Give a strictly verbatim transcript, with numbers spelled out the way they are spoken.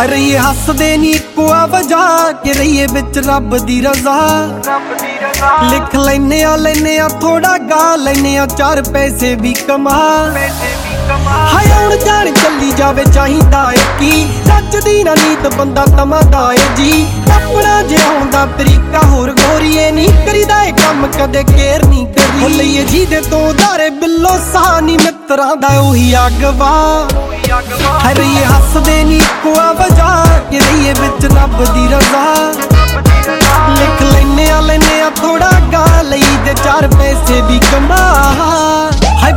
रहीए हसदे नी इक्को वजह कि रहीए बिच रब दी रजा। लिख लैने आ लैने आ थोड़ा गा लैने आ चार पैसे भी कमा। हाय आउण जाण चली जावे चाहिदा है की सच दी ना नीत बंदा तमादा है जी। अपना जिउण दा तरीका होर गोरीए नी करीदा है कम कदे केयर नी करी। लईए जी दे तो दारे बिल्लो सानी मित्रां दा ओही अगवा। रहीए हसदे नी